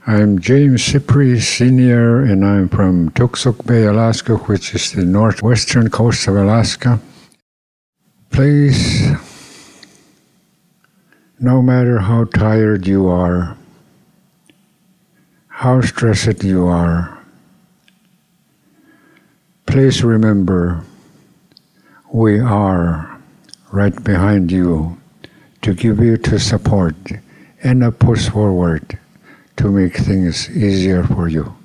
I'm James Cypri, Sr., and I'm from Toksook Bay, Alaska, which is the northwestern coast of Alaska. Please, no matter how tired you are, how stressed you are, please remember we are right behind you to give you the support and a push forward to make things easier for you.